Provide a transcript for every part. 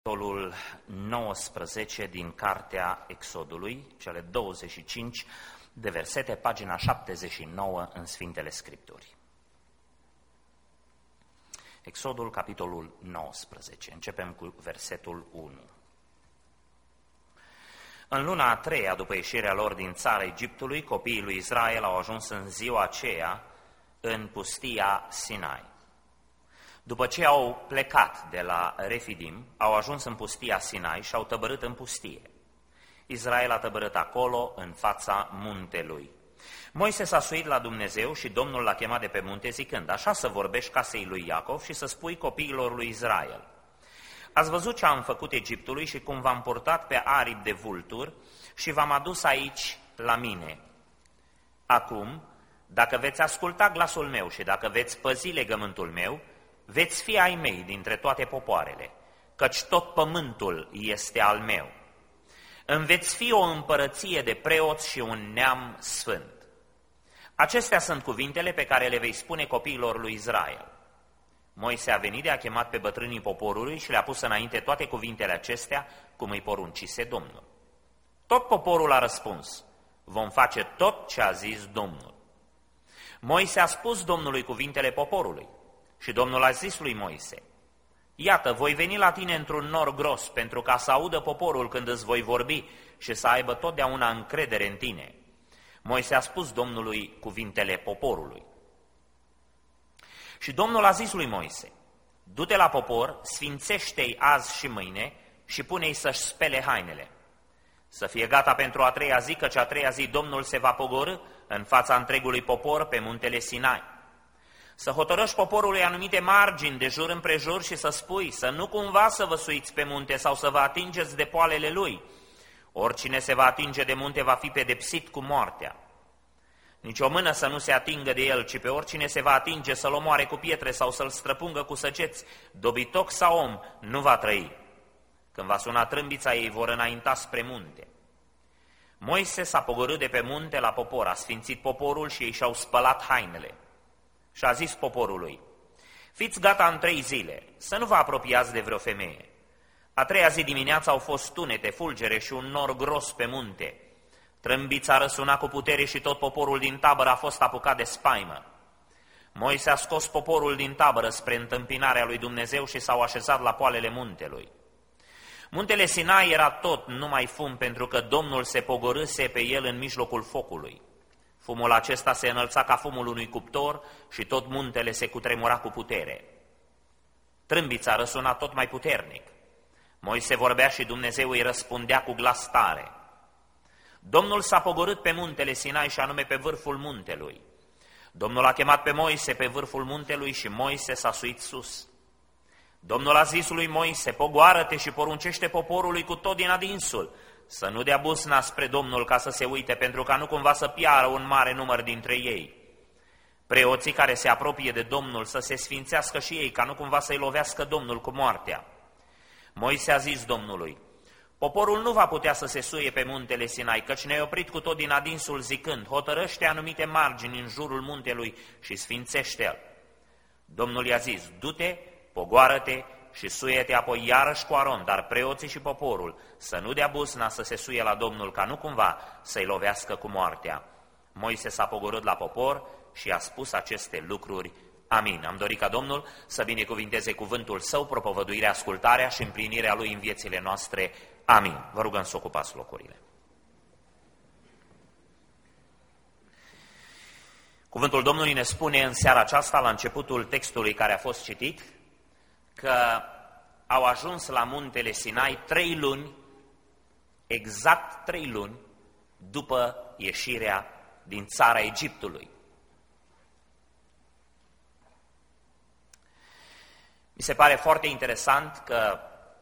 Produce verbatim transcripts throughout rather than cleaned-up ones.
Capitolul nouăsprezece din Cartea Exodului, cele douăzeci și cinci de versete, pagina șaptezeci și nouă în Sfintele Scripturi. Exodul, capitolul nouăsprezece. Începem cu versetul unu. În luna a treia, după ieșirea lor din țara Egiptului, copiii lui Israel au ajuns în ziua aceea în pustia Sinai. După ce au plecat de la Refidim, au ajuns în pustia Sinai și au tăbărât în pustie. Israel a tăbărât acolo, în fața muntelui. Moise s-a suit la Dumnezeu și Domnul l-a chemat de pe munte zicând: așa să vorbești casei lui Iacov și să spui copiilor lui Israel: ați văzut ce am făcut Egiptului și cum v-am purtat pe aripi de vulturi și v-am adus aici la mine. Acum, dacă veți asculta glasul meu și dacă veți păzi legământul meu, veți fi ai mei dintre toate popoarele, căci tot pământul este al meu. Îmi veți fi o împărăție de preoți și un neam sfânt. Acestea sunt cuvintele pe care le vei spune copiilor lui Israel. Moise a venit de a chemat pe bătrânii poporului și le-a pus înainte toate cuvintele acestea, cum îi poruncise Domnul. Tot poporul a răspuns: vom face tot ce a zis Domnul. Moise a spus Domnului cuvintele poporului și Domnul a zis lui Moise: iată, voi veni la tine într-un nor gros, pentru ca să audă poporul când îți voi vorbi și să aibă totdeauna încredere în tine. Moise a spus Domnului cuvintele poporului. Și Domnul a zis lui Moise: du-te la popor, sfințește-i azi și mâine și pune-i să-și spele hainele. Să fie gata pentru a treia zi, căci a treia zi Domnul se va pogorî în fața întregului popor pe muntele Sinai. Să hotărăști poporului anumite margini de jur împrejur și să spui să nu cumva să vă suiți pe munte sau să vă atingeți de poalele lui. Oricine se va atinge de munte va fi pedepsit cu moartea. Nici o mână să nu se atingă de el, ci pe oricine se va atinge să-l omoare cu pietre sau să-l străpungă cu săgeți, dobitoc sau om, nu va trăi. Când va suna trâmbița, ei vor înainta spre munte. Moise s-a pogorât de pe munte la popor, a sfințit poporul și ei și-au spălat hainele. Și a zis poporului: fiți gata în trei zile, să nu vă apropiați de vreo femeie. A treia zi dimineața au fost tunete, fulgere și un nor gros pe munte. Trâmbița răsuna cu putere și tot poporul din tabără a fost apucat de spaimă. Moise a scos poporul din tabără spre întâmpinarea lui Dumnezeu și s-au așezat la poalele muntelui. Muntele Sinai era tot numai fum, pentru că Domnul se pogorâse pe el în mijlocul focului. Fumul acesta se înălța ca fumul unui cuptor și tot muntele se cutremura cu putere. Trâmbița răsuna tot mai puternic. Moise vorbea și Dumnezeu îi răspundea cu glas tare. Domnul s-a pogorât pe muntele Sinai și anume pe vârful muntelui. Domnul a chemat pe Moise pe vârful muntelui și Moise s-a suit sus. Domnul a zis lui Moise: pogoară-te și poruncește poporului cu tot din adinsul să nu dea busna spre Domnul ca să se uite, pentru ca nu cumva să piară un mare număr dintre ei. Preoții care se apropie de Domnul să se sfințească și ei, ca nu cumva să-i lovească Domnul cu moartea. Moise a zis Domnului: poporul nu va putea să se suie pe muntele Sinai, căci ne-ai oprit cu tot din adinsul zicând: hotărăște anumite margini în jurul muntelui și sfințește-l. Domnul i-a zis: du-te, pogoară-te și suie-te apoi iarăși cu Aron, dar preoții și poporul să nu dea busna să se suie la Domnul, ca nu cumva să-i lovească cu moartea. Moise s-a pogorât la popor și a spus aceste lucruri. Amin. Am dorit ca Domnul să binecuvinteze cuvântul Său, propovăduirea, ascultarea și împlinirea Lui în viețile noastre. Amin. Vă rugăm să ocupați locurile. Cuvântul Domnului ne spune în seara aceasta, la începutul textului care a fost citit, că au ajuns la muntele Sinai trei luni, exact trei luni, după ieșirea din țara Egiptului. Mi se pare foarte interesant că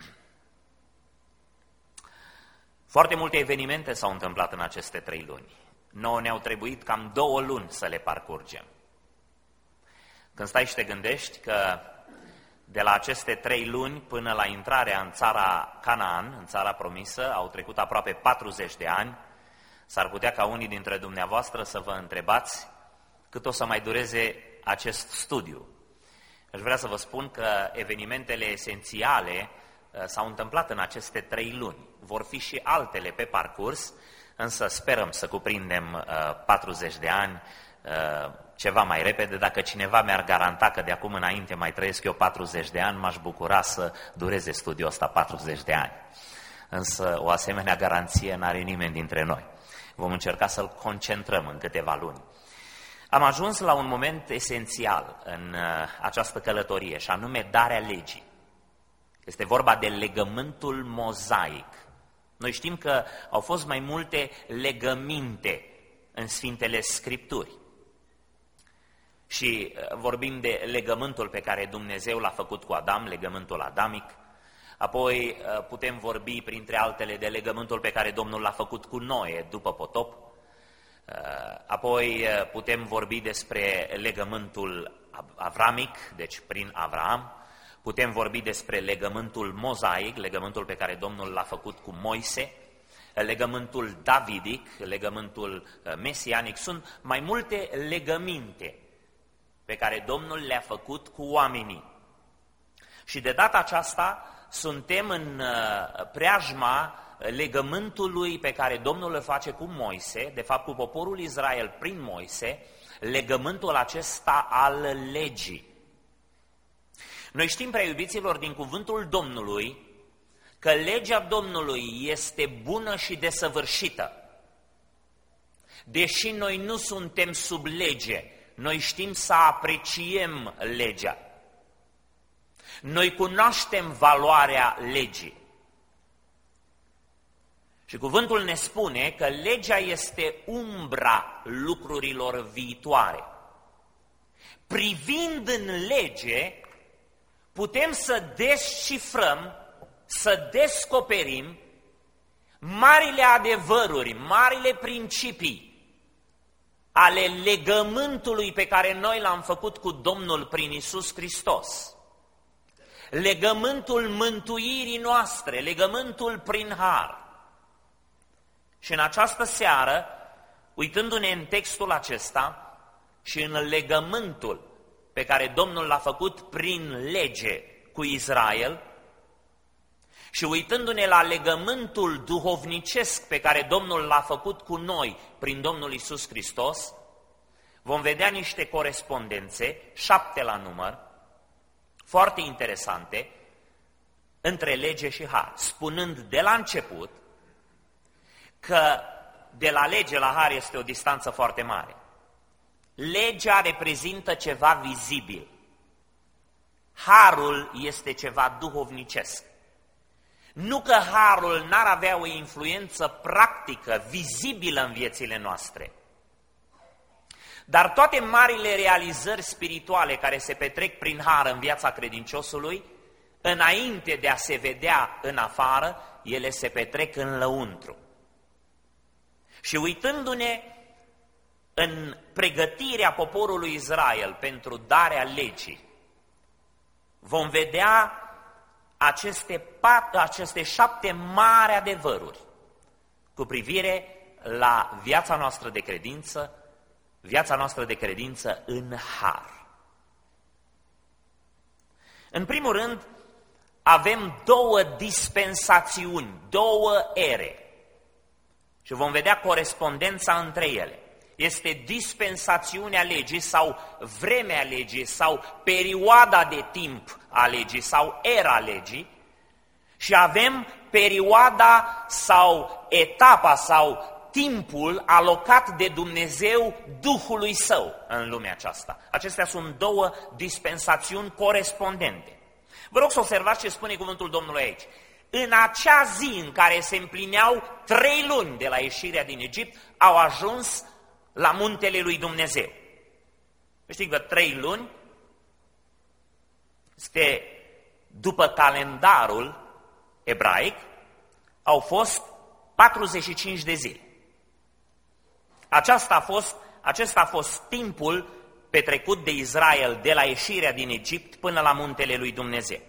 foarte multe evenimente s-au întâmplat în aceste trei luni. Nouă ne-au trebuit cam două luni să le parcurgem. Când stai și te gândești că de la aceste trei luni până la intrarea în țara Canaan, în țara promisă, au trecut aproape patruzeci de ani, s-ar putea ca unii dintre dumneavoastră să vă întrebați cât o să mai dureze acest studiu. Aș vrea să vă spun că evenimentele esențiale s-au întâmplat în aceste trei luni. Vor fi și altele pe parcurs, însă sperăm să cuprindem patruzeci de ani ceva mai repede. Dacă cineva mi-ar garanta că de acum înainte mai trăiesc eu patruzeci de ani, m-aș bucura să dureze studiul ăsta patruzeci de ani. Însă o asemenea garanție n-are nimeni dintre noi. Vom încerca să-l concentrăm în câteva luni. Am ajuns la un moment esențial în această călătorie, și anume darea legii. Este vorba de legământul mozaic. Noi știm că au fost mai multe legăminte în Sfintele Scripturi. Și vorbim de legământul pe care Dumnezeu l-a făcut cu Adam, legământul adamic. Apoi putem vorbi, printre altele, de legământul pe care Domnul l-a făcut cu Noe după potop. Apoi putem vorbi despre legământul avramic, deci prin Avraam. Putem vorbi despre legământul mozaic, legământul pe care Domnul l-a făcut cu Moise, legământul davidic, legământul mesianic. Sunt mai multe legăminte pe care Domnul le-a făcut cu oamenii. Și de data aceasta suntem în preajma legământului pe care Domnul îl face cu Moise, de fapt cu poporul Israel prin Moise, legământul acesta al legii. Noi știm, prea iubiților, din cuvântul Domnului, că legea Domnului este bună și desăvârșită. Deși noi nu suntem sub lege, noi știm să apreciem legea. Noi cunoaștem valoarea legii. Și cuvântul ne spune că legea este umbra lucrurilor viitoare. Privind în lege, putem să descifrăm, să descoperim marile adevăruri, marile principii ale legământului pe care noi l-am făcut cu Domnul prin Iisus Hristos. Legământul mântuirii noastre, legământul prin har. Și în această seară, uitându-ne în textul acesta și în legământul pe care Domnul l-a făcut prin lege cu Israel și uitându-ne la legământul duhovnicesc pe care Domnul l-a făcut cu noi prin Domnul Iisus Hristos, vom vedea niște corespondențe, șapte la număr, foarte interesante, între lege și har, spunând de la început că de la lege la har este o distanță foarte mare. Legea reprezintă ceva vizibil. Harul este ceva duhovnicesc. Nu că harul n-ar avea o influență practică, vizibilă în viețile noastre, dar toate marile realizări spirituale care se petrec prin har în viața credinciosului, înainte de a se vedea în afară, ele se petrec în lăuntru. Și uitându-ne în pregătirea poporului Israel pentru darea legii, vom vedea aceste, pat, aceste șapte mari adevăruri cu privire la viața noastră de credință, viața noastră de credință în har. În primul rând, avem două dispensațiuni, două ere și vom vedea corespondența între ele. Este dispensațiunea legii sau vremea legii sau perioada de timp a legii sau era legii și avem perioada sau etapa sau timpul alocat de Dumnezeu Duhului Său în lumea aceasta. Acestea sunt două dispensațiuni corespondente. Vă rog să observați ce spune cuvântul Domnului aici. În acea zi în care se împlineau trei luni de la ieșirea din Egipt, au ajuns la muntele lui Dumnezeu. Știți că trei luni este, după calendarul ebraic, au fost patruzeci și cinci de zile. Aceasta a fost, acesta a fost timpul petrecut de Israel de la ieșirea din Egipt până la muntele lui Dumnezeu.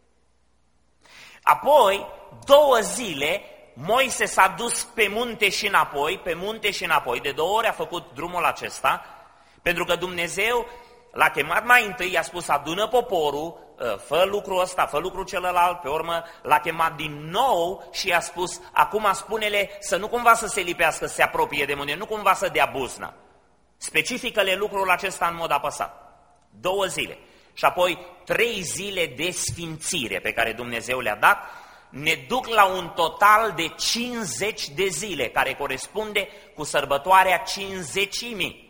Apoi, două zile, Moise s-a dus pe munte și înapoi, pe munte și înapoi, de două ori a făcut drumul acesta, pentru că Dumnezeu l-a chemat mai întâi, i-a spus adună poporul, fă lucrul ăsta, fă lucrul celălalt, pe urmă l-a chemat din nou și i-a spus, acum spune-le să nu cumva să se lipească, să se apropie de mâine, nu cumva să dea buzna. Specifică-le lucrul acesta în mod apăsat. Două zile. Și apoi trei zile de sfințire pe care Dumnezeu le-a dat, ne duc la un total de cincizeci de zile, care corespunde cu sărbătoarea cincizecimii.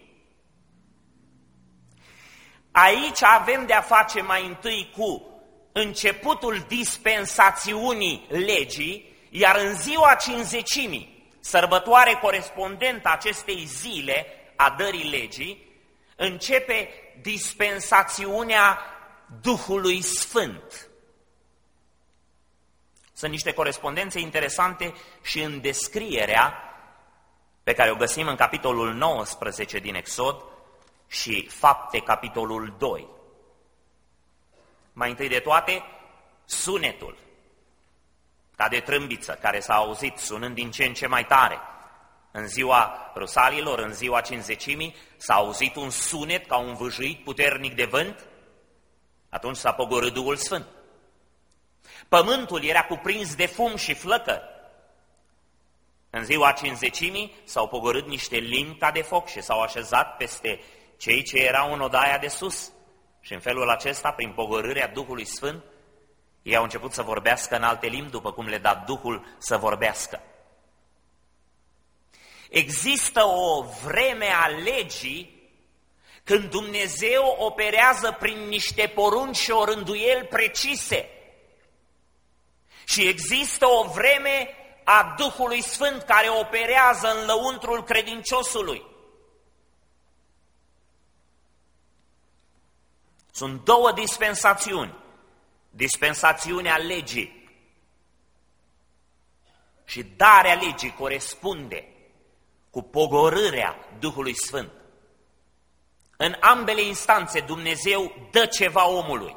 Aici avem de-a face mai întâi cu începutul dispensațiunii legii, iar în ziua cincizecimii, sărbătoare corespondentă acestei zile a dării legii, începe dispensațiunea Duhului Sfânt. Sunt niște corespondențe interesante și în descrierea pe care o găsim în capitolul nouăsprezece din Exod și Fapte, capitolul doi. Mai întâi de toate, sunetul, ca de trâmbiță, care s-a auzit sunând din ce în ce mai tare. În ziua rusalilor, în ziua cincizecimii, s-a auzit un sunet ca un vâjuit puternic de vânt, atunci s-a pogorât Duhul Sfânt. Pământul era cuprins de fum și flăcări. În ziua cincizecimii s-au pogorât niște limbi ca de foc și s-au așezat peste cei ce erau în odaia de sus. Și în felul acesta, prin pogorârea Duhului Sfânt, ei au început să vorbească în alte limbi, după cum le da Duhul să vorbească. Există o vreme a legii când Dumnezeu operează prin niște porunci și o rânduieli precise. Și există o vreme a Duhului Sfânt care operează în lăuntrul credinciosului. Sunt două dispensațiuni. Dispensațiunea legii și darea legii corespunde cu pogorârea Duhului Sfânt. În ambele instanțe Dumnezeu dă ceva omului.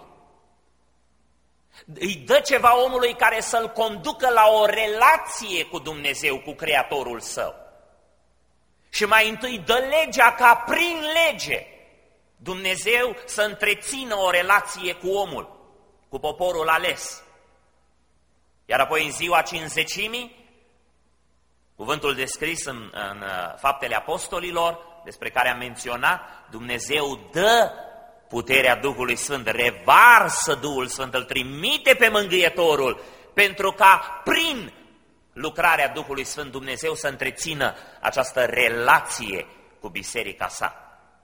Îi dă ceva omului care să-l conducă la o relație cu Dumnezeu, cu Creatorul său. Și mai întâi dă legea ca prin lege Dumnezeu să întrețină o relație cu omul, cu poporul ales. Iar apoi în ziua cincizecimii, cuvântul descris în, în Faptele Apostolilor, despre care am menționat, Dumnezeu dă puterea Duhului Sfânt, revarsă Duhul Sfânt, îl trimite pe Mângâietorul, pentru ca prin lucrarea Duhului Sfânt Dumnezeu să întrețină această relație cu biserica sa.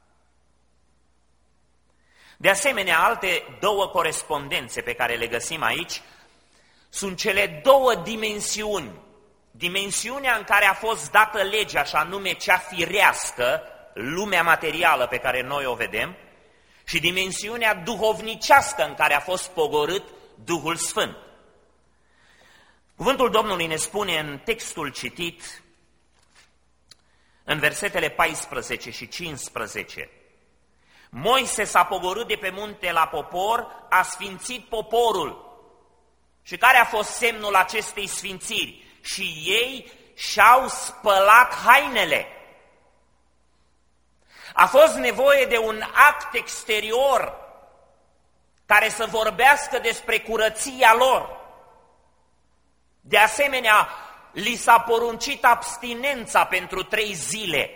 De asemenea, alte două corespondențe pe care le găsim aici sunt cele două dimensiuni. Dimensiunea în care a fost dată legea, și anume cea firească, lumea materială pe care noi o vedem, și dimensiunea duhovnicească în care a fost pogorât Duhul Sfânt. Cuvântul Domnului ne spune în textul citit, în versetele paisprezece și cincisprezece, Moise s-a pogorât de pe munte la popor, a sfințit poporul. Și care a fost semnul acestei sfințiri? Și ei și-au spălat hainele. A fost nevoie de un act exterior care să vorbească despre curăția lor. De asemenea, li s-a poruncit abstinența pentru trei zile.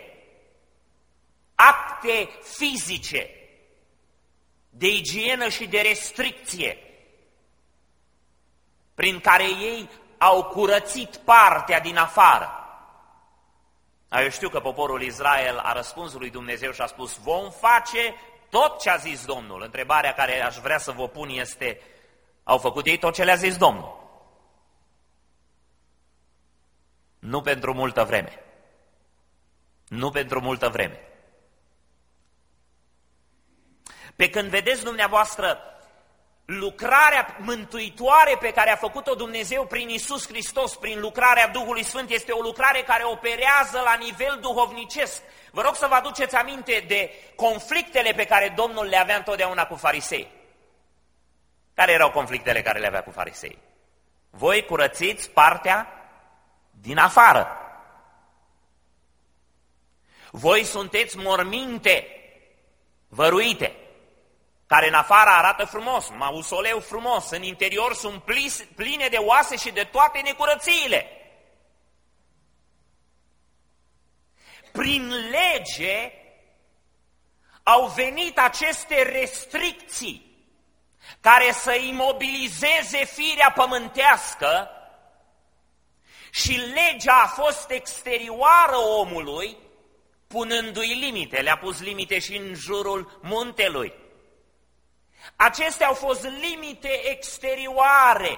Acte fizice, de igienă și de restricție, prin care ei au curățit partea din afară. Eu știu că poporul Israel a răspuns lui Dumnezeu și a spus, vom face tot ce a zis Domnul. Întrebarea care aș vrea să vă pun este, au făcut ei tot ce le-a zis Domnul? Nu pentru multă vreme. Nu pentru multă vreme. Pe când vedeți dumneavoastră lucrarea mântuitoare pe care a făcut-o Dumnezeu prin Iisus Hristos, prin lucrarea Duhului Sfânt, este o lucrare care operează la nivel duhovnicesc. Vă rog să vă aduceți aminte de conflictele pe care Domnul le avea întotdeauna cu farisei. Care erau conflictele care le avea cu farisei? Voi curățiți partea din afară. Voi sunteți morminte, văruite. care în afară arată frumos, mausoleu frumos, în interior sunt pline de oase și de toate necurățiile. Prin lege au venit aceste restricții care să imobilizeze firea pământească și legea a fost exterioară omului, punându-i limite, le-a pus limite și în jurul muntelui. Acestea au fost limite exterioare.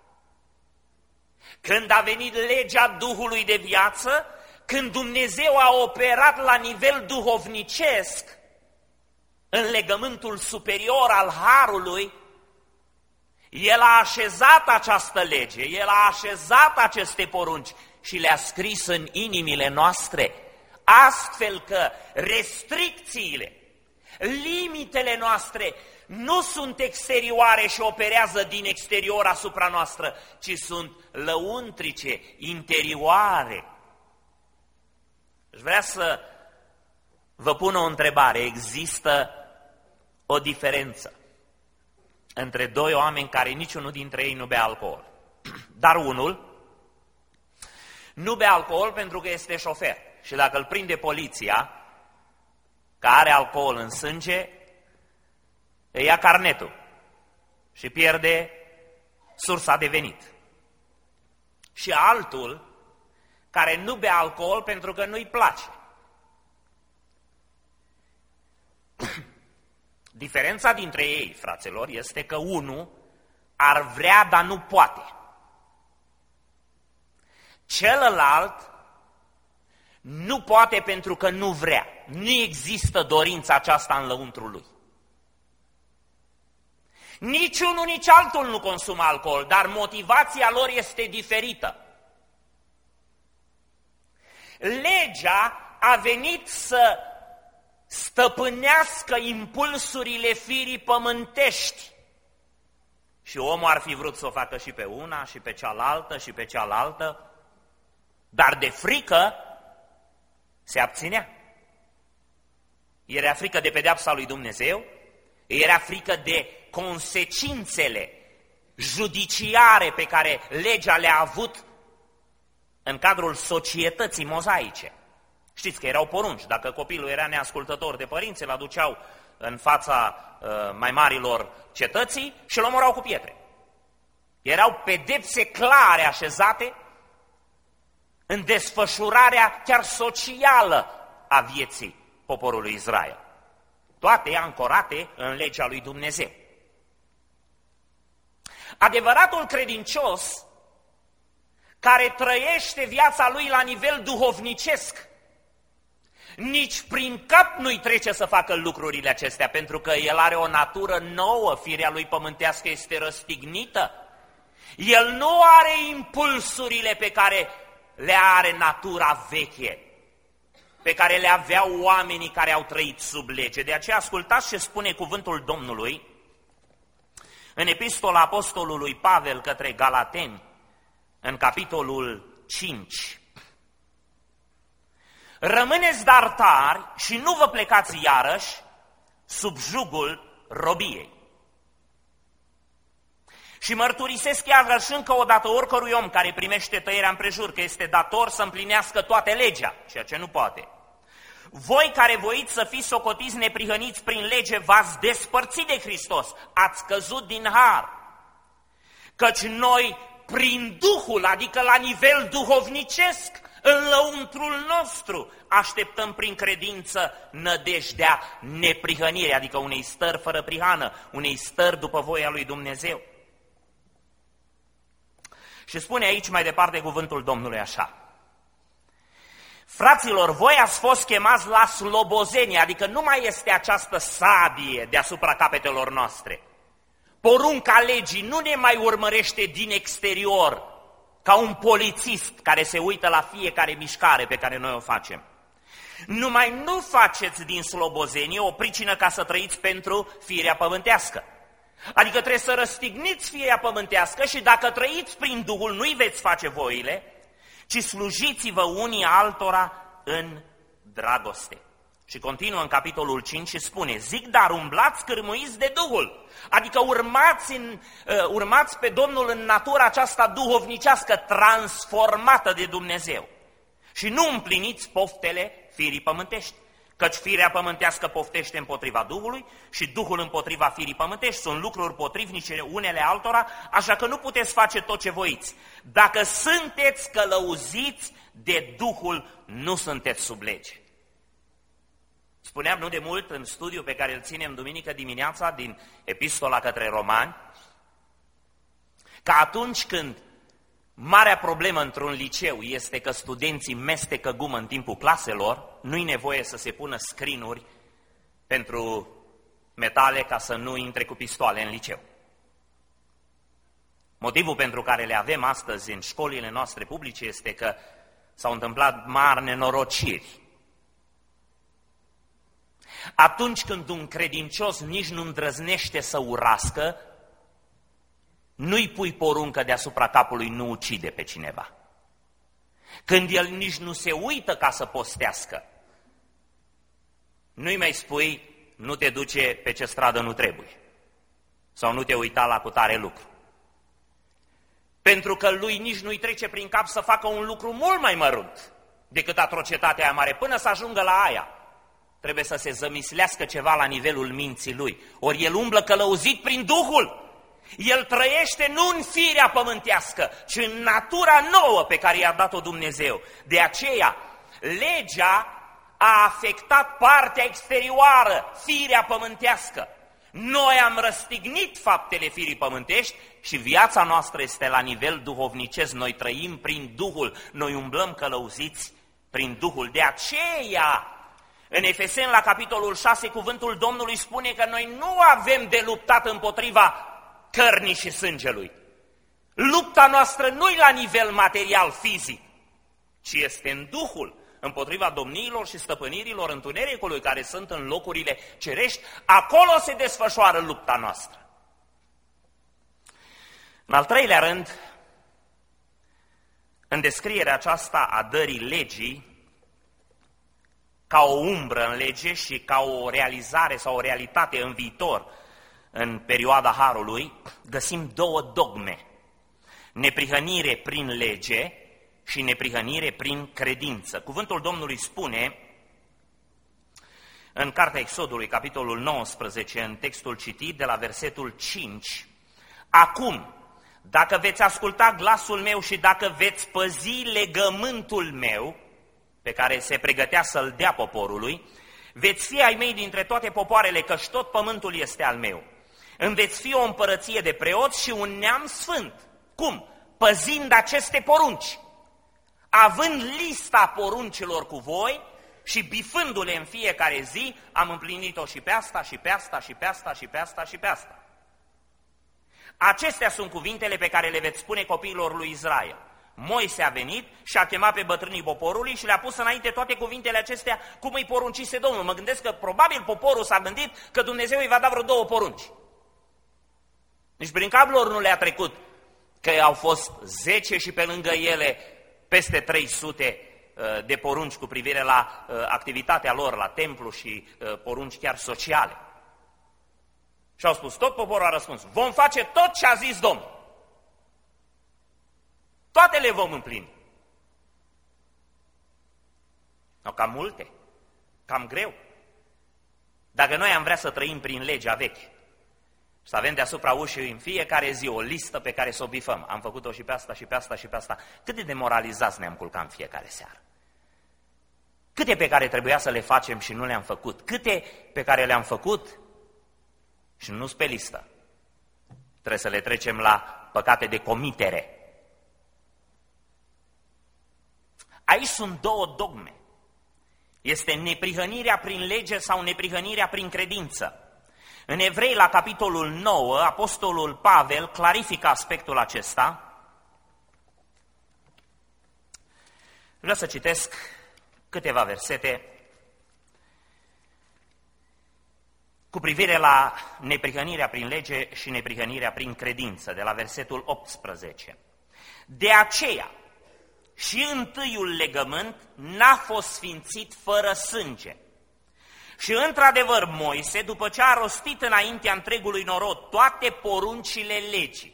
Când a venit legea Duhului de viață, când Dumnezeu a operat la nivel duhovnicesc, în legământul superior al Harului, El a așezat această lege, El a așezat aceste porunci și le-a scris în inimile noastre, astfel că restricțiile, limitele noastre nu sunt exterioare și operează din exterior asupra noastră, ci sunt lăuntrice, interioare. Aș vrea să vă pun o întrebare. Există o diferență între doi oameni care niciunul dintre ei nu bea alcool. Dar unul nu bea alcool pentru că este șofer. Și dacă îl prinde poliția că are alcool în sânge, îi ia carnetul și pierde sursa de venit. Și altul care nu bea alcool pentru că nu-i place. Diferența dintre ei, fraților, este că unul ar vrea, dar nu poate. Celălalt nu poate pentru că nu vrea. Nu există dorința aceasta în lăuntrul lui. Nici unul, nici altul nu consumă alcool, dar motivația lor este diferită. Legea a venit să stăpânească impulsurile firii pământești. Și omul ar fi vrut să o facă și pe una, și pe cealaltă, și pe cealaltă, dar de frică se abținea. Era frică de pedeapsa lui Dumnezeu, era frică de consecințele judiciare pe care legea le-a avut în cadrul societății mozaice. Știți că erau porunci, dacă copilul era neascultător de părinți, îl aduceau în fața uh, mai marilor cetății și îl omorau cu pietre. Erau pedepse clare așezate în desfășurarea chiar socială a vieții poporului Israel. Toate ancorate în legea lui Dumnezeu. Adevăratul credincios care trăiește viața lui la nivel duhovnicesc, nici prin cap nu-i trece să facă lucrurile acestea, pentru că el are o natură nouă, firea lui pământească este răstignită. El nu are impulsurile pe care le are natura veche, pe care le aveau oamenii care au trăit sub lege. De aceea ascultați ce spune cuvântul Domnului în epistola apostolului Pavel către Galateni, în capitolul cinci. Rămâneți dar tari și nu vă plecați iarăși sub jugul robiei. Și mărturisesc iarăși încă o dată oricărui om care primește tăierea împrejur că este dator să împlinească toate legea, ceea ce nu poate. Voi care voiți să fiți socotiți neprihăniți prin lege, v-ați despărțit de Hristos, ați căzut din har. Căci noi, prin Duhul, adică la nivel duhovnicesc, în lăuntrul nostru, așteptăm prin credință nădejdea neprihănirii, adică unei stări fără prihană, unei stări după voia lui Dumnezeu. Și spune aici mai departe cuvântul Domnului așa: fraților, voi ați fost chemați la slobozenie, adică nu mai este această sabie deasupra capetelor noastre. Porunca legii nu ne mai urmărește din exterior, ca un polițist care se uită la fiecare mișcare pe care noi o facem. Numai nu faceți din slobozenie o pricină ca să trăiți pentru firea pământească. Adică trebuie să răstigniți firea pământească și dacă trăiți prin Duhul, nu-i veți face voile, ci slujiți-vă unii altora în dragoste. Și continuă în capitolul cinci și spune, zic, dar umblați cârmuiți de Duhul, adică urmați, în, uh, urmați pe Domnul în natura aceasta duhovnicească, transformată de Dumnezeu. Și nu împliniți poftele firii pământești, căci firea pământească poftește împotriva Duhului și Duhul împotriva firii pământești. Sunt lucruri potrivnice unele altora, așa că nu puteți face tot ce voiți. Dacă sunteți călăuziți de Duhul, nu sunteți sub lege. Spuneam nu de mult în studiu pe care îl ținem duminică dimineața din Epistola către Romani, că atunci când marea problemă într-un liceu este că studenții mestecă gumă în timpul claselor, nu-i nevoie să se pună screen-uri pentru metale ca să nu intre cu pistoale în liceu. Motivul pentru care le avem astăzi în școlile noastre publice este că s-au întâmplat mari nenorociri. Atunci când un credincios nici nu îndrăznește să urască, nu-i pui poruncă deasupra capului, nu ucide pe cineva. Când el nici nu se uită ca să postească, nu-i mai spui, nu te duce pe ce stradă nu trebuie, sau nu te uita la cutare lucru. Pentru că lui nici nu-i trece prin cap să facă un lucru mult mai mărunt decât atrocitatea aia mare, până să ajungă la aia. Trebuie să se zămislească ceva la nivelul minții lui. Ori el umblă călăuzit prin Duhul. El trăiește nu în firea pământească, ci în natura nouă pe care i-a dat-o Dumnezeu. De aceea, legea a afectat partea exterioară, firea pământească. Noi am răstignit faptele firii pământești și viața noastră este la nivel duhovnicesc. Noi trăim prin Duhul, noi umblăm călăuziți prin Duhul. De aceea, în Efeseni, la capitolul șase, cuvântul Domnului spune că noi nu avem de luptat împotriva cărnii și sângelui. Lupta noastră nu-i la nivel material, fizic, ci este în Duhul, împotriva domniilor și stăpânirilor întunericului care sunt în locurile cerești. Acolo se desfășoară lupta noastră. În al treilea rând, în descrierea aceasta a dării legii, ca o umbră în lege și ca o realizare sau o realitate în viitor, în perioada Harului, găsim două dogme: neprihănire prin lege și neprihănire prin credință. Cuvântul Domnului spune în Cartea Exodului, capitolul nouăsprezece, în textul citit de la versetul cinci, acum, dacă veți asculta glasul meu și dacă veți păzi legământul meu, pe care se pregătea să-l dea poporului, veți fi ai mei dintre toate popoarele, căci tot pământul este al meu. Îmi veți fi o împărăție de preoți și un neam sfânt. Cum? Păzind aceste porunci, având lista poruncilor cu voi și bifându-le în fiecare zi, am împlinit-o și pe asta, și pe asta, și pe asta, și pe asta, și pe asta. Acestea sunt cuvintele pe care le veți spune copiilor lui Israel. Moise a venit și a chemat pe bătrânii poporului și le-a pus înainte toate cuvintele acestea cum îi poruncise Domnul. Mă gândesc că probabil poporul s-a gândit că Dumnezeu îi va da vreo două porunci. Nici prin cap lor nu le-a trecut că au fost zece și pe lângă ele peste trei sute de porunci cu privire la activitatea lor, la templu și porunci chiar sociale. Și au spus, tot poporul a răspuns, vom face tot ce a zis Domnul. Toate le vom împlini. No, cam multe, cam greu. Dacă noi am vrea să trăim prin legea veche, să avem deasupra ușii în fiecare zi o listă pe care să o bifăm, am făcut-o și pe asta, și pe asta, și pe asta, cât de demoralizați ne-am culcat în fiecare seară? Câte pe care trebuia să le facem și nu le-am făcut? Câte pe care le-am făcut și nu-s pe listă? Trebuie să le trecem la păcate de comitere. Aici sunt două dogme. Este neprihănirea prin lege sau neprihănirea prin credință. În Evrei, la capitolul nouă, apostolul Pavel clarifică aspectul acesta. Vreau să citesc câteva versete cu privire la neprihănirea prin lege și neprihănirea prin credință, de la versetul optsprezece. De aceea, și întâiul legământ n-a fost sfințit fără sânge, Și într-adevăr Moise, după ce a rostit înaintea întregului norod toate poruncile legii,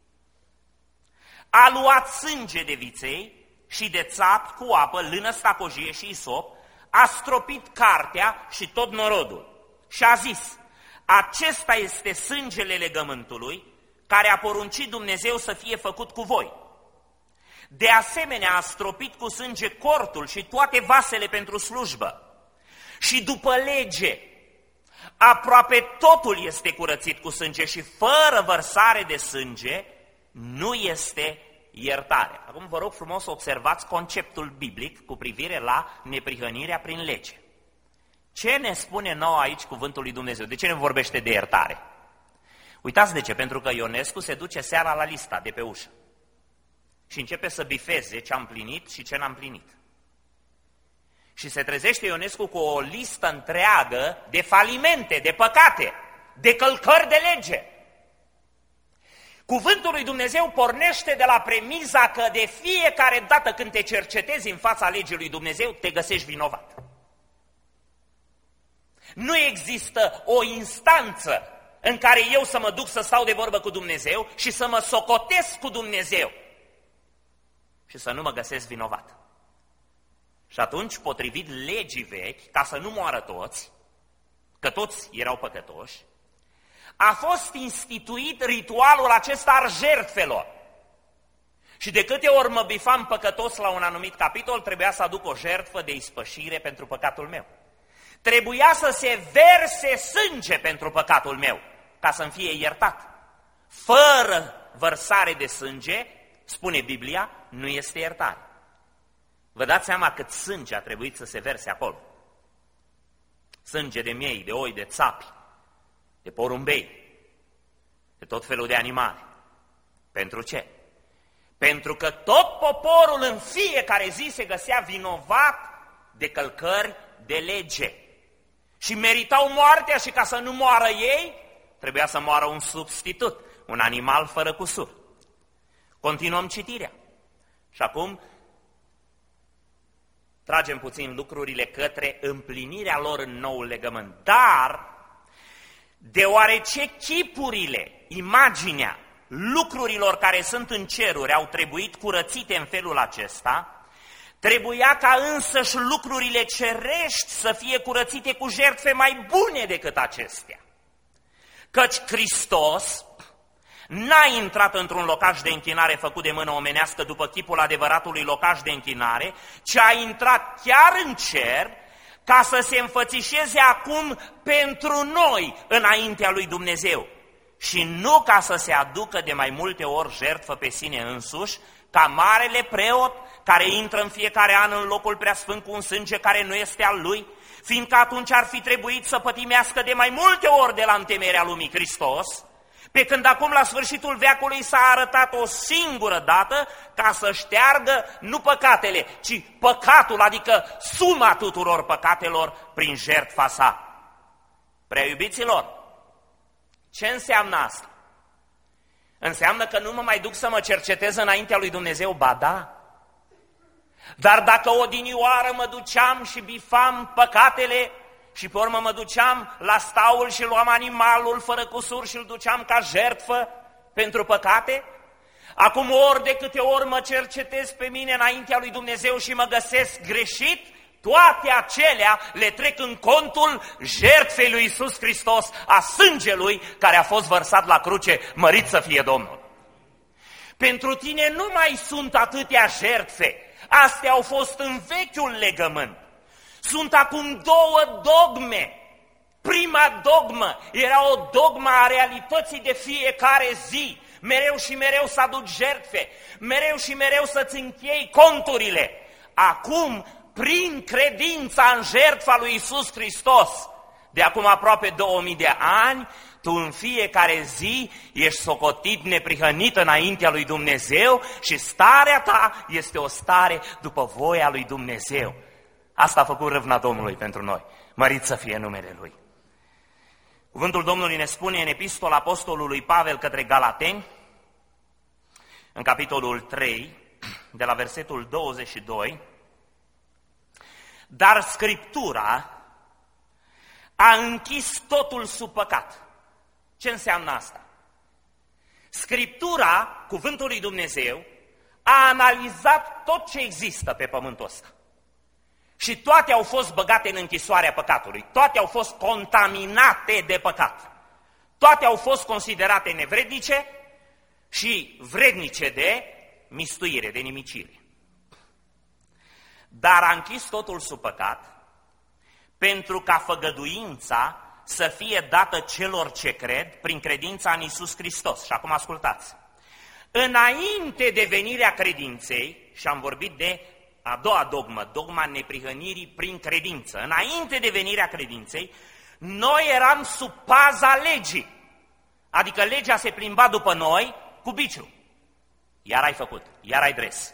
a luat sânge de viței și de țapi cu apă, lână, stacojie și isop, a stropit cartea și tot norodul și a zis: acesta este sângele legământului care a poruncit Dumnezeu să fie făcut cu voi. De asemenea a stropit cu sânge cortul și toate vasele pentru slujbă. Și după lege, aproape totul este curățit cu sânge și fără vărsare de sânge nu este iertare. Acum vă rog frumos să observați conceptul biblic cu privire la neprihănirea prin lege. Ce ne spune nou aici cuvântul lui Dumnezeu? De ce ne vorbește de iertare? Uitați de ce, pentru că Ionescu se duce seara la lista de pe ușă și începe să bifeze ce am plinit și ce n-am plinit. Și se trezește Ionescu cu o listă întreagă de falimente, de păcate, de călcări de lege. Cuvântul lui Dumnezeu pornește de la premiza că de fiecare dată când te cercetezi în fața legii lui Dumnezeu, te găsești vinovat. Nu există o instanță în care eu să mă duc să stau de vorbă cu Dumnezeu și să mă socotesc cu Dumnezeu și să nu mă găsesc vinovat. Și atunci, potrivit legii vechi, ca să nu moară toți, că toți erau păcătoși, a fost instituit ritualul acesta al jertfelor. Și de câte ori mă bifam păcătos la un anumit capitol, trebuia să aduc o jertfă de ispășire pentru păcatul meu. Trebuia să se verse sânge pentru păcatul meu, ca să-mi fie iertat. Fără vărsare de sânge, spune Biblia, nu este iertare. Vă dați seama cât sânge a trebuit să se verse acolo. Sânge de miei, de oi, de țapi, de porumbei, de tot felul de animale. Pentru ce? Pentru că tot poporul în fiecare zi se găsea vinovat de călcări de lege. Și meritau moartea și ca să nu moară ei, trebuia să moară un substitut, un animal fără cusur. Continuăm citirea. Și acum tragem puțin lucrurile către împlinirea lor în noul legământ. Dar, deoarece chipurile, imaginea lucrurilor care sunt în ceruri au trebuit curățite în felul acesta, trebuia ca însăși lucrurile cerești să fie curățite cu jertfe mai bune decât acestea. Căci Hristos n-a intrat într-un locaș de închinare făcut de mână omenească după chipul adevăratului locaș de închinare, ci a intrat chiar în cer ca să se înfățișeze acum pentru noi înaintea lui Dumnezeu și nu ca să se aducă de mai multe ori jertfă pe sine însuși, ca marele preot care intră în fiecare an în locul preasfânt cu un sânge care nu este al lui, fiindcă atunci ar fi trebuit să pătimească de mai multe ori de la întemeierea lumii Hristos, pe când acum la sfârșitul veacului s-a arătat o singură dată ca să șteargă nu păcatele, ci păcatul, adică suma tuturor păcatelor prin jertfa sa. Prea iubiților, ce înseamnă asta? Înseamnă că nu mă mai duc să mă cercetez înaintea lui Dumnezeu? Ba da. Dar dacă odinioară mă duceam și bifam păcatele și pe urmă mă duceam la staul și luam animalul fără cusur și îl duceam ca jertfă pentru păcate, acum ori de câte ori mă cercetez pe mine înaintea lui Dumnezeu și mă găsesc greșit, toate acelea le trec în contul jertfei lui Iisus Hristos, a sângelui care a fost vărsat la cruce, mărit să fie Domnul. Pentru tine nu mai sunt atâtea jertfe, astea au fost în vechiul legământ. Sunt acum două dogme. Prima dogmă era o dogmă a realității de fiecare zi, mereu și mereu să aduci jertfe, mereu și mereu să-ți închei conturile. Acum, prin credința în jertfa lui Iisus Hristos, de acum aproape două mii de ani, tu în fiecare zi ești socotit neprihănit înaintea lui Dumnezeu și starea ta este o stare după voia lui Dumnezeu. Asta a făcut râvna Domnului pentru noi. Mărit să fie numele Lui. Cuvântul Domnului ne spune în epistola apostolului Pavel către Galateni, în capitolul trei, de la versetul douăzeci și doi, dar Scriptura a închis totul sub păcat. Ce înseamnă asta? Scriptura, cuvântul lui Dumnezeu, a analizat tot ce există pe pământul ăsta. Și toate au fost băgate în închisoarea păcatului, toate au fost contaminate de păcat. Toate au fost considerate nevrednice și vrednice de mistuire, de nimicire. Dar a închis totul sub păcat pentru ca făgăduința să fie dată celor ce cred prin credința în Iisus Hristos. Și acum ascultați. Înainte de venirea credinței, și am vorbit de a doua dogmă, dogma neprihănirii prin credință, înainte de venirea credinței, noi eram sub paza legii. Adică legea se plimba după noi cu biciul. Iar ai făcut, iar ai dres.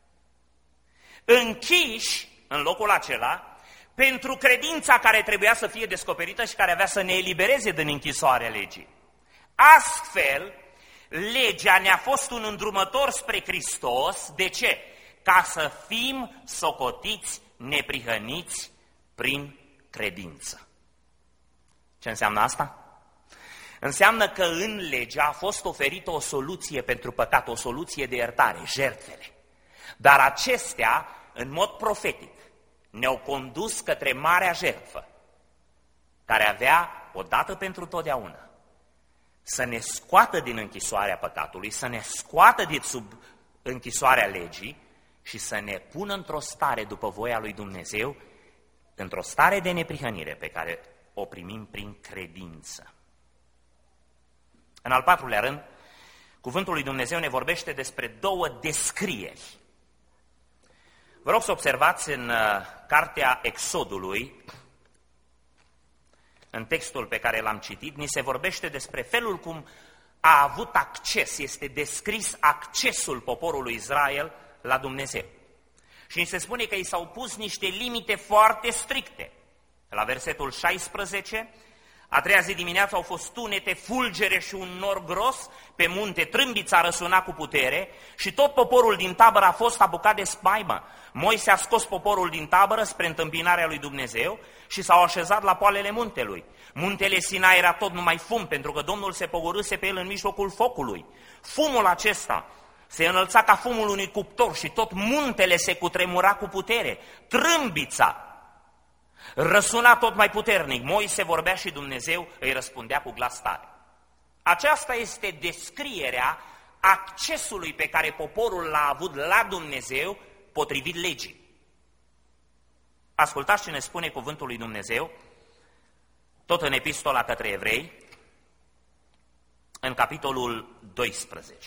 Închiși în locul acela pentru credința care trebuia să fie descoperită și care avea să ne elibereze din închisoarea legii. Astfel, legea ne-a fost un îndrumător spre Hristos. De ce? Ca să fim socotiți neprihăniți prin credință. Ce înseamnă asta? Înseamnă că în lege a fost oferită o soluție pentru păcat, o soluție de iertare, jertfele. Dar acestea, în mod profetic, ne-au condus către marea jertfă, care avea, odată pentru totdeauna, să ne scoată din închisoarea păcatului, să ne scoată din sub închisoarea legii și să ne pună într-o stare după voia lui Dumnezeu, într-o stare de neprihănire pe care o primim prin credință. În al patrulea rând, cuvântul lui Dumnezeu ne vorbește despre două descrieri. Vă rog să observați în cartea Exodului, în textul pe care l-am citit, ni se vorbește despre felul cum a avut acces, este descris accesul poporului Israel la Dumnezeu. Și ni se spune că i s-au pus niște limite foarte stricte. La versetul șaisprezece, a treia zi dimineața au fost tunete, fulgere și un nor gros, pe munte trâmbița răsuna cu putere și tot poporul din tabără a fost apucat de spaimă. Moise a scos poporul din tabără spre întâmpinarea lui Dumnezeu și s-au așezat la poalele muntelui. Muntele Sinai era tot numai fum, pentru că Domnul se pogorâse pe el în mijlocul focului. Fumul acesta se înălța ca fumul unui cuptor și tot muntele se cutremura cu putere. Trâmbița răsuna tot mai puternic. Moise vorbea și Dumnezeu îi răspundea cu glas tare. Aceasta este descrierea accesului pe care poporul l-a avut la Dumnezeu potrivit legii. Ascultați ce ne spune cuvântul lui Dumnezeu, tot în epistola către evrei, în capitolul doisprezece.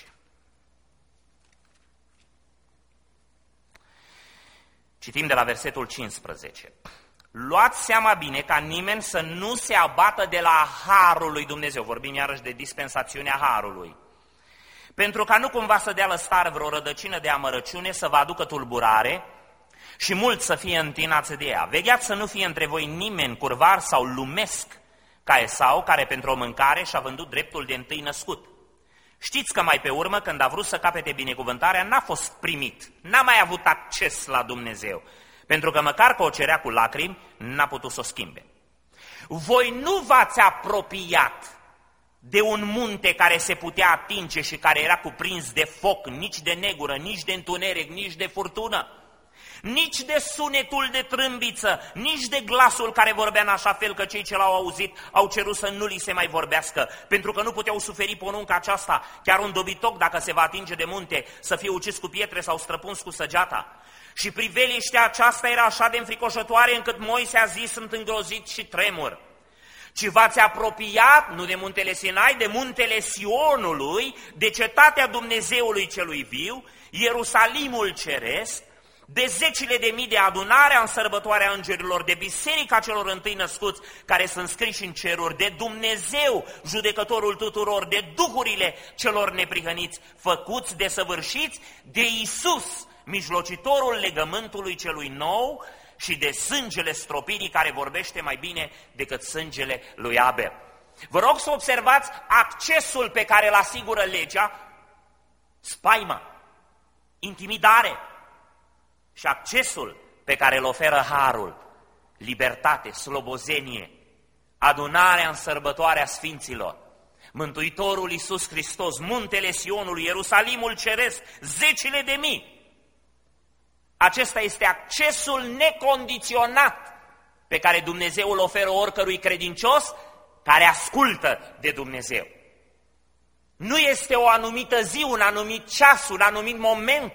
Citim de la versetul cincisprezece. Luați seama bine ca nimeni să nu se abată de la harul lui Dumnezeu. Vorbim iarăși de dispensațiunea harului. Pentru ca nu cumva să dea lăstare vreo rădăcină de amărăciune, să vă aducă tulburare și mulți să fie întinați de ea. Vegheați să nu fie între voi nimeni curvar sau lumesc ca Esau, care pentru o mâncare și-a vândut dreptul de întâi născut. Știți că mai pe urmă, când a vrut să capete binecuvântarea, n-a fost primit, n-a mai avut acces la Dumnezeu, pentru că măcar că o cerea cu lacrimi, n-a putut să o schimbe. Voi nu v-ați apropiat de un munte care se putea atinge și care era cuprins de foc, nici de negură, nici de întuneric, nici de furtună, nici de sunetul de trâmbiță, nici de glasul care vorbea în așa fel că cei ce l-au auzit au cerut să nu li se mai vorbească, pentru că nu puteau suferi porunca aceasta, chiar un dobitoc, dacă se va atinge de munte, să fie ucis cu pietre sau străpuns cu săgeata. Și priveliștea aceasta era așa de înfricoșătoare încât Moise a zis, sunt îngrozit și tremur. Ci v-ați apropiat, nu de muntele Sinai, de muntele Sionului, de cetatea Dumnezeului celui viu, Ierusalimul ceresc, de zecile de mii de adunare în sărbătoarea îngerilor, de biserica celor întâi născuți care sunt scriși în ceruri, de Dumnezeu, judecătorul tuturor, de duhurile celor neprihăniți, făcuți desăvârșiți, de Iisus, mijlocitorul legământului celui nou, și de sângele stropirii care vorbește mai bine decât sângele lui Abel. Vă rog să observați accesul pe care îl asigură legea, spaimă, intimidare, și accesul pe care îl oferă harul, libertate, slobozenie, adunarea în sărbătoarea Sfinților, Mântuitorul Iisus Hristos, muntele Sionului, Ierusalimul Ceresc, zecile de mii. Acesta este accesul necondiționat pe care Dumnezeu îl oferă oricărui credincios care ascultă de Dumnezeu. Nu este o anumită zi, un anumit ceas, un anumit moment.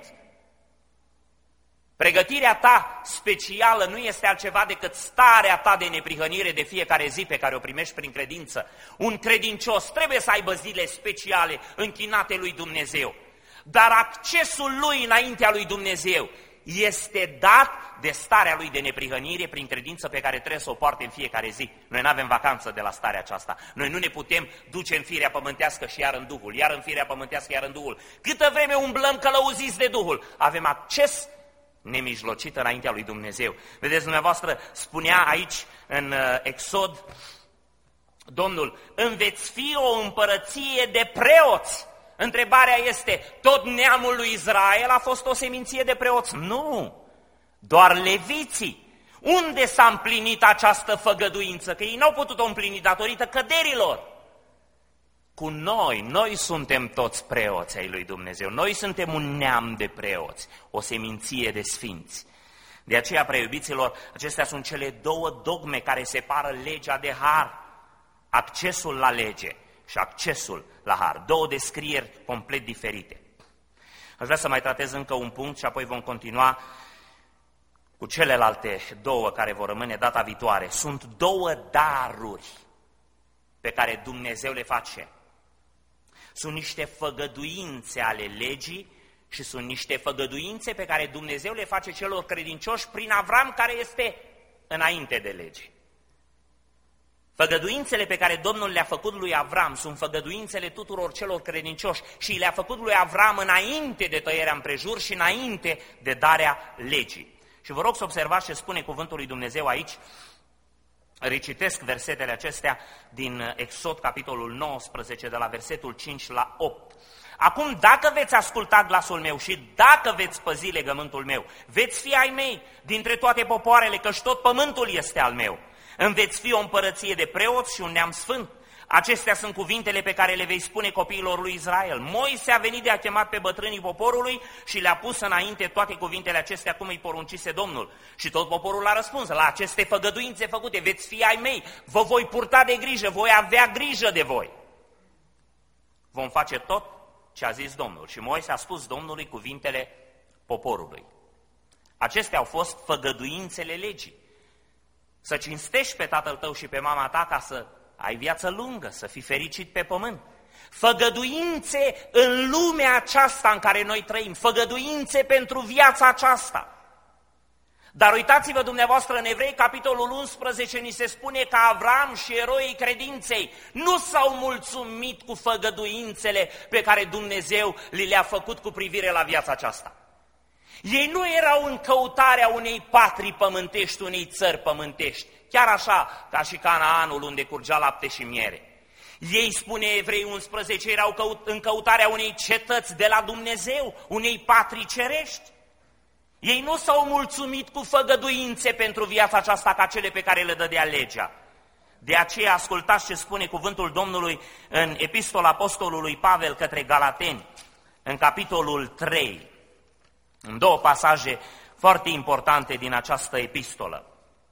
Pregătirea ta specială nu este altceva decât starea ta de neprihănire de fiecare zi pe care o primești prin credință. Un credincios trebuie să aibă zile speciale închinate lui Dumnezeu, dar accesul lui înaintea lui Dumnezeu este dat de starea lui de neprihănire prin credință pe care trebuie să o poarte în fiecare zi. Noi nu avem vacanță de la starea aceasta. Noi nu ne putem duce în firea pământească și iar în Duhul, iar în firea pământească, iar în Duhul. Câtă vreme umblăm călăuziți de Duhul, avem acces nemijlocit înaintea lui Dumnezeu. Vedeți, dumneavoastră, spunea aici în Exod Domnul, îmi veți fi o împărăție de preoți. Întrebarea este, tot neamul lui Israel a fost o seminție de preoți? Nu, doar leviții. Unde s-a împlinit această făgăduință? Că ei n-au putut-o împlini datorită căderilor. Cu noi, noi suntem toți preoți ai lui Dumnezeu, noi suntem un neam de preoți, o seminție de sfinți. De aceea, preiubiților, acestea sunt cele două dogme care separă legea de har, accesul la lege și accesul la har, două descrieri complet diferite. Aș vrea să mai tratez încă un punct și apoi vom continua cu celelalte două care vor rămâne data viitoare. Sunt două daruri pe care Dumnezeu le face. Sunt niște făgăduințe ale legii și sunt niște făgăduințe pe care Dumnezeu le face celor credincioși prin Avram, care este înainte de lege. Făgăduințele pe care Domnul le-a făcut lui Avram sunt făgăduințele tuturor celor credincioși și le-a făcut lui Avram înainte de tăierea împrejur și înainte de darea legii. Și vă rog să observați ce spune cuvântul lui Dumnezeu aici. Recitesc versetele acestea din Exod, capitolul nouăsprezece, de la versetul cinci la opt. Acum, dacă veți asculta glasul meu și dacă veți păzi legământul meu, veți fi ai mei dintre toate popoarele, căci tot pământul este al meu. Îmi veți fi o împărăție de preoți și un neam sfânt. Acestea sunt cuvintele pe care le vei spune copiilor lui Israel. Moise a venit de a chemat pe bătrânii poporului și le-a pus înainte toate cuvintele acestea cum îi poruncise Domnul. Și tot poporul a răspuns, la aceste făgăduințe făcute, veți fi ai mei, vă voi purta de grijă, voi avea grijă de voi. Vom face tot ce a zis Domnul. Și Moise a spus Domnului cuvintele poporului. Acestea au fost făgăduințele legii. Să cinstești pe tatăl tău și pe mama ta ca să ai viață lungă, să fii fericit pe pământ. Făgăduințe în lumea aceasta în care noi trăim, făgăduințe pentru viața aceasta. Dar uitați-vă dumneavoastră, în Evrei, capitolul unsprezece, ni se spune că Avram și eroii credinței nu s-au mulțumit cu făgăduințele pe care Dumnezeu li le-a făcut cu privire la viața aceasta. Ei nu erau în căutarea unei patrii pământești, unei țări pământești, chiar așa ca și Canaanul unde curgea lapte și miere. Ei, spune Evrei unsprezece, erau căut în căutarea unei cetăți de la Dumnezeu, unei patrii cerești. Ei nu s-au mulțumit cu făgăduințe pentru viața aceasta ca cele pe care le dădea legea. De aceea ascultați ce spune cuvântul Domnului în epistola apostolului Pavel către Galateni, în capitolul trei, în două pasaje foarte importante din această epistolă.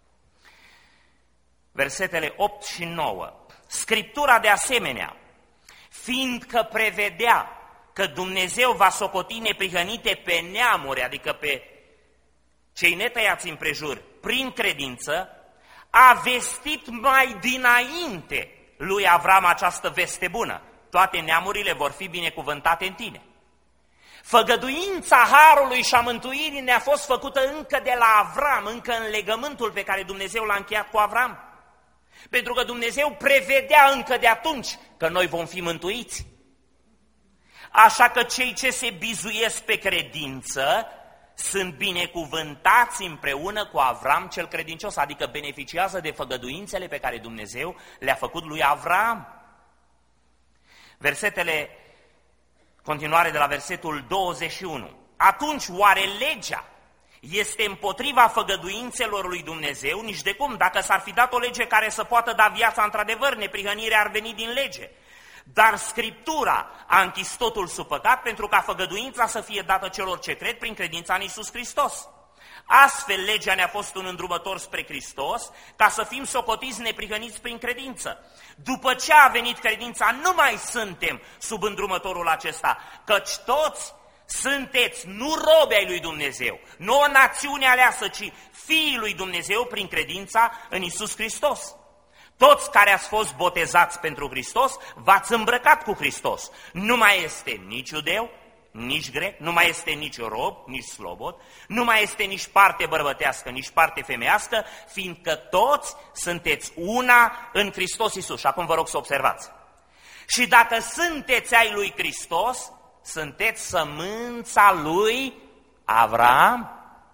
Versetele opt și nouă. Scriptura de asemenea, fiindcă prevedea că Dumnezeu va socoti neprihănite pe neamuri, adică pe cei netăiați împrejur, prin credință, a vestit mai dinainte lui Avram această veste bună. Toate neamurile vor fi binecuvântate în tine. Făgăduința harului și a mântuirii ne-a fost făcută încă de la Avram, încă în legământul pe care Dumnezeu l-a încheiat cu Avram. Pentru că Dumnezeu prevedea încă de atunci că noi vom fi mântuiți. Așa că cei ce se bizuiesc pe credință sunt binecuvântați împreună cu Avram cel credincios, adică beneficiază de făgăduințele pe care Dumnezeu le-a făcut lui Avram. Versetele, continuare de la versetul douăzeci și unu. Atunci oare legea este împotriva făgăduințelor lui Dumnezeu, nici de cum. Dacă s-ar fi dat o lege care să poată da viața, într-adevăr, neprihănirea ar veni din lege. Dar Scriptura a închis totul sub păcat pentru ca făgăduința să fie dată celor ce cred prin credința în Iisus Hristos. Astfel, legea ne-a fost un îndrumător spre Hristos, ca să fim socotiți neprihăniți prin credință. După ce a venit credința, nu mai suntem sub îndrumătorul acesta, căci toți sunteți nu robi ai lui Dumnezeu, nu o națiune aleasă, ci fiii lui Dumnezeu prin credința în Iisus Hristos. Toți care ați fost botezați pentru Hristos, v-ați îmbrăcat cu Hristos. Nu mai este nici iudeu, nici grec, nu mai este nici rob, nici slobod, nu mai este nici parte bărbătească, nici parte femeiască, fiindcă toți sunteți una în Hristos Iisus. Și acum vă rog să observați. Și dacă sunteți ai lui Hristos, sunteți sămânța lui Avram,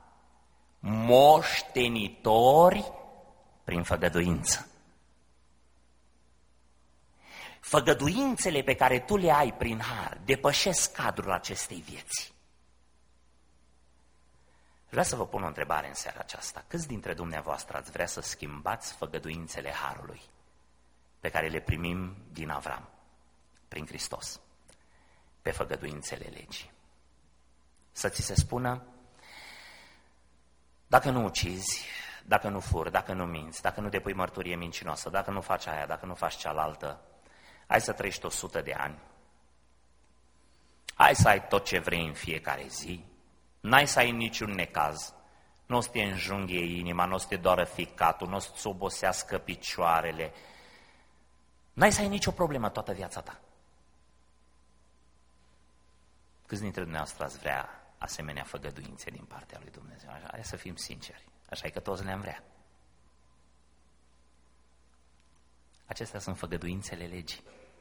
moștenitori prin făgăduință. Făgăduințele pe care tu le ai prin har depășesc cadrul acestei vieți. Vreau să vă pun o întrebare în seara aceasta. Câți dintre dumneavoastră ați vrea să schimbați făgăduințele harului pe care le primim din Avram, prin Hristos, pe făgăduințele legii? Să ți se spună, dacă nu ucizi, dacă nu furi, dacă nu minți, dacă nu depui mărturie mincinoasă, dacă nu faci aia, dacă nu faci cealaltă, hai să trăiești o sută de ani, hai să ai tot ce vrei în fiecare zi, n-ai să ai niciun necaz, nu o să te înjunghie inima, nu o să te doară ficatul, nu o să-ți obosească picioarele, n-ai să ai nicio problemă toată viața ta. Câți dintre dumneavoastră ați vrea asemenea făgăduințe din partea lui Dumnezeu? Hai să fim sinceri, așa e că toți le-am vrea. Acestea sunt făgăduințele legii.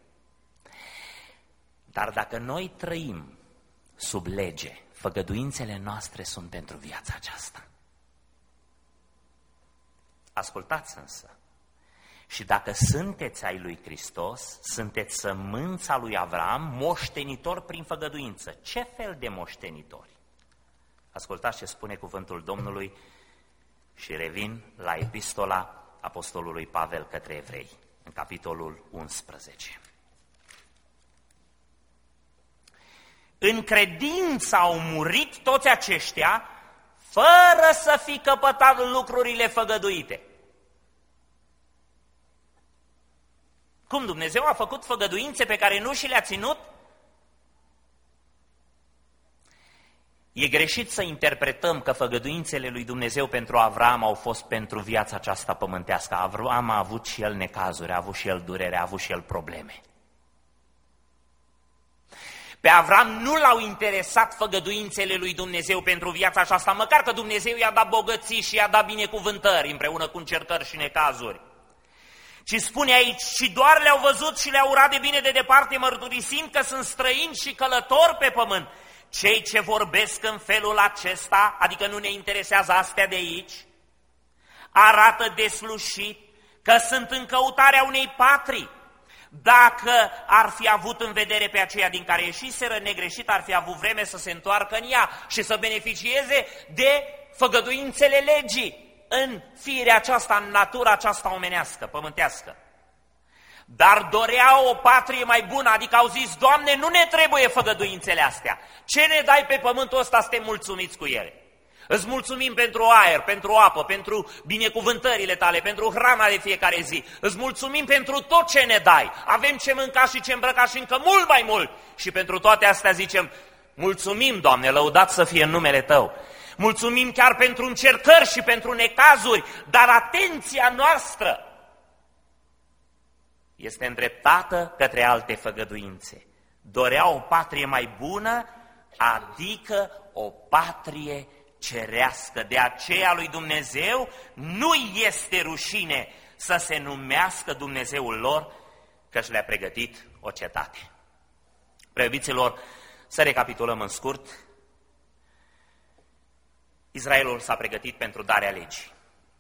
Dar dacă noi trăim sub lege, făgăduințele noastre sunt pentru viața aceasta. Ascultați însă, și dacă sunteți ai lui Hristos, sunteți sămânța lui Avram, moștenitor prin făgăduință. Ce fel de moștenitori? Ascultați ce spune cuvântul Domnului și revin la epistola apostolului Pavel către evrei, în capitolul unsprezece. În credință au murit toți aceștia, fără să fi căpătat lucrurile făgăduite. Cum Dumnezeu a făcut făgăduințe pe care nu și le-a ținut? E greșit să interpretăm că făgăduințele lui Dumnezeu pentru Avram au fost pentru viața aceasta pământească. Avram a avut și el necazuri, a avut și el durere, a avut și el probleme. Pe Avram nu l-au interesat făgăduințele lui Dumnezeu pentru viața aceasta, măcar că Dumnezeu i-a dat bogății și i-a dat binecuvântări împreună cu încercări și necazuri. Ci spune aici, și doar le-au văzut și le-au urat de bine de departe, mărturisind că sunt străini și călători pe pământ. Cei ce vorbesc în felul acesta, adică nu ne interesează astea de aici, arată deslușit că sunt în căutarea unei patrii. Dacă ar fi avut în vedere pe aceea din care ieșiseră, negreșit ar fi avut vreme să se întoarcă în ea și să beneficieze de făgăduințele legii în firea aceasta, în natura aceasta omenească, pământească. Dar doreau o patrie mai bună, adică au zis, Doamne, nu ne trebuie făgăduințele astea. Ce ne dai pe pământul ăsta, suntem mulțumiți cu ele. Îți mulțumim pentru aer, pentru apă, pentru binecuvântările tale, pentru hrana de fiecare zi. Îți mulțumim pentru tot ce ne dai. Avem ce mânca și ce îmbrăca și încă mult mai mult. Și pentru toate astea zicem, mulțumim, Doamne, lăudat să fie în numele Tău. Mulțumim chiar pentru încercări și pentru necazuri, dar atenția noastră este îndreptată către alte făgăduințe. Dorea o patrie mai bună, adică o patrie cerească. De aceea lui Dumnezeu nu este rușine să se numească Dumnezeul lor, căci le-a pregătit o cetate. Preiubiților, să recapitulăm în scurt. Israelul s-a pregătit pentru darea legii.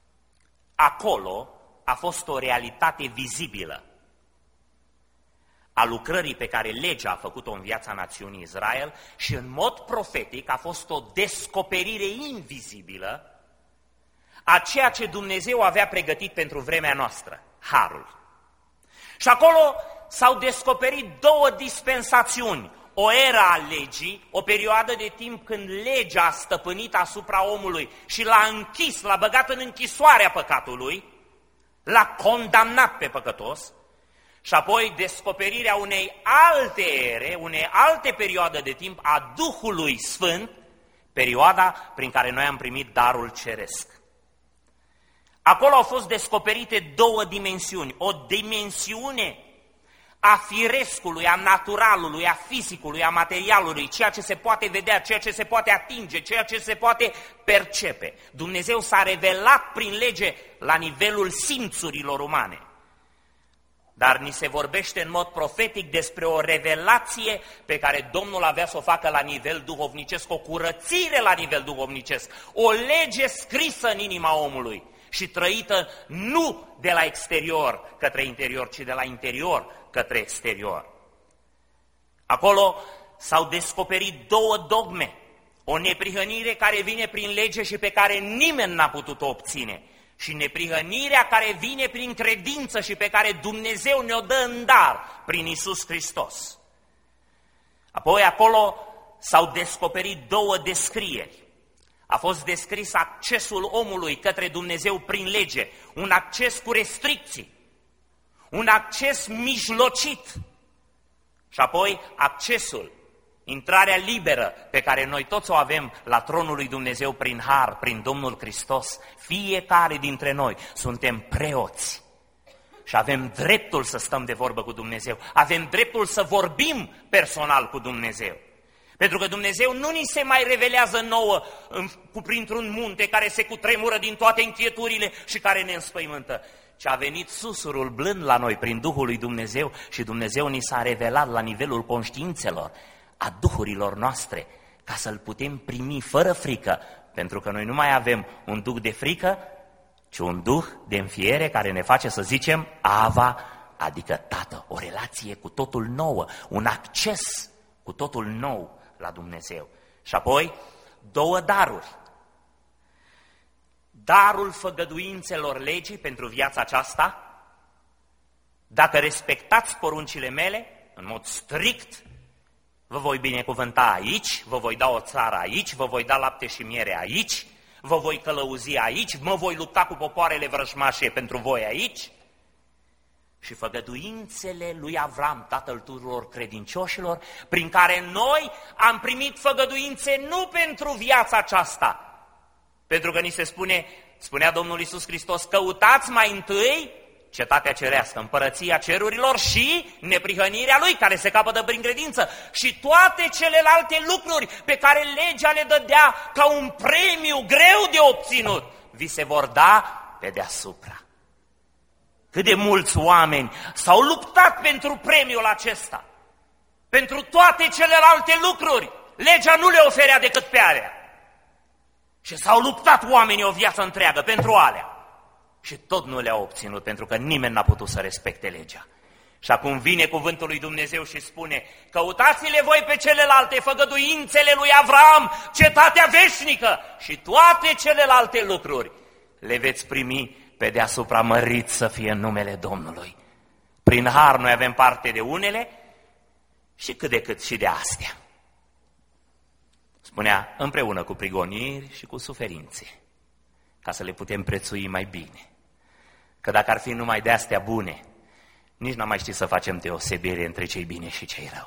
Acolo a fost o realitate vizibilă. a lucrării pe care legea a făcut-o în viața națiunii Israel și în mod profetic a fost o descoperire invizibilă a ceea ce Dumnezeu avea pregătit pentru vremea noastră, harul. Și acolo s-au descoperit două dispensațiuni, o era a legii, o perioadă de timp când legea a stăpânit asupra omului și l-a închis, l-a băgat în închisoarea păcatului, l-a condamnat pe păcătos, și apoi descoperirea unei alte ere, unei alte perioade de timp a Duhului Sfânt, perioada prin care noi am primit darul ceresc. Acolo au fost descoperite două dimensiuni, o dimensiune a firescului, a naturalului, a fizicului, a materialului, ceea ce se poate vedea, ceea ce se poate atinge, ceea ce se poate percepe. Dumnezeu s-a revelat prin lege la nivelul simțurilor umane. Dar ni se vorbește în mod profetic despre o revelație pe care Domnul avea să o facă la nivel duhovnicesc, o curățire la nivel duhovnicesc, o lege scrisă în inima omului și trăită nu de la exterior către interior, ci de la interior către exterior. Acolo s-au descoperit două dogme, o neprihănire care vine prin lege și pe care nimeni n-a putut-o obține, și neprihănirea care vine prin credință și pe care Dumnezeu ne-o dă în dar prin Iisus Hristos. Apoi acolo s-au descoperit două descrieri. A fost descris accesul omului către Dumnezeu prin lege, un acces cu restricții, un acces mijlocit și apoi accesul, intrarea liberă pe care noi toți o avem la tronul lui Dumnezeu prin har, prin Domnul Hristos. Fiecare dintre noi suntem preoți și avem dreptul să stăm de vorbă cu Dumnezeu, avem dreptul să vorbim personal cu Dumnezeu. Pentru că Dumnezeu nu ni se mai revelează nouă cu printr-un munte care se cutremură din toate închieturile și care ne înspăimântă, ci a venit susurul blând la noi prin Duhul lui Dumnezeu și Dumnezeu ni s-a revelat la nivelul conștiințelor, a duhurilor noastre, ca să-L putem primi fără frică, pentru că noi nu mai avem un duh de frică, ci un duh de înfiere care ne face să zicem Ava, adică Tată, o relație cu totul nouă, un acces cu totul nou la Dumnezeu. Și apoi două daruri. Darul făgăduințelor legii pentru viața aceasta, dacă respectați poruncile mele, în mod strict, vă voi binecuvânta aici, vă voi da o țară aici, vă voi da lapte și miere aici, vă voi călăuzi aici, mă voi lupta cu popoarele vrăjmașe pentru voi aici. Și făgăduințele lui Avram, tatăl tuturor credincioșilor, prin care noi am primit făgăduințe nu pentru viața aceasta, pentru că ni se spune, spunea Domnul Iisus Hristos, căutați mai întâi cetatea cerească, împărăția cerurilor și neprihănirea Lui, care se capătă prin credință, și toate celelalte lucruri pe care legea le dădea ca un premiu greu de obținut, vi se vor da pe deasupra. Cât de mulți oameni s-au luptat pentru premiul acesta, pentru toate celelalte lucruri, legea nu le oferea decât pe alea. Și s-au luptat oamenii o viață întreagă pentru alea. Și tot nu le-au obținut, pentru că nimeni n-a putut să respecte legea. Și acum vine cuvântul lui Dumnezeu și spune, căutați-le voi pe celelalte făgăduințele lui Avram, cetatea veșnică și toate celelalte lucruri le veți primi pe deasupra, mărit să fie în numele Domnului. Prin har noi avem parte de unele și cât de cât și de astea. Spunea, împreună cu prigoniri și cu suferințe, ca să le putem prețui mai bine. Că dacă ar fi numai de astea bune, nici n-am mai ști să facem deosebire între cei bine și cei rău.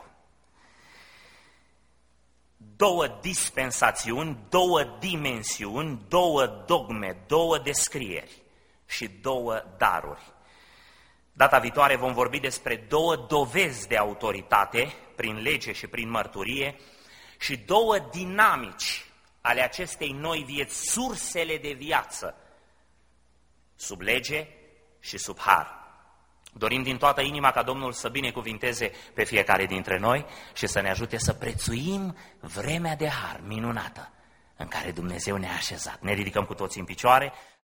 Două dispensațiuni, două dimensiuni, două dogme, două descrieri și două daruri. Data viitoare vom vorbi despre două dovezi de autoritate, prin lege și prin mărturie, și două dinamici ale acestei noi vieți, sursele de viață, sub lege și sub har. Dorim din toată inima ca Domnul să binecuvinteze pe fiecare dintre noi și să ne ajute să prețuim vremea de har minunată în care Dumnezeu ne-a așezat. Ne ridicăm cu toții în picioare.